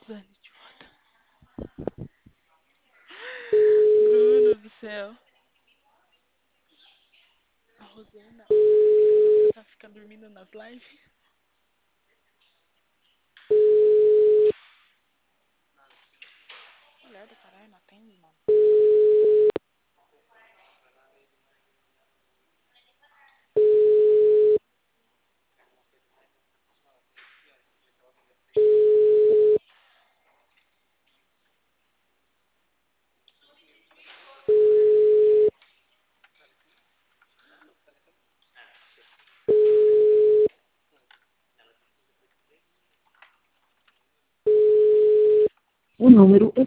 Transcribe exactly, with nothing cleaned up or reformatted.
Dani, idiota. Bruno do céu. A Rosana, você tá ficando dormindo nas lives? Mulher do caralho, não atende, mano. O número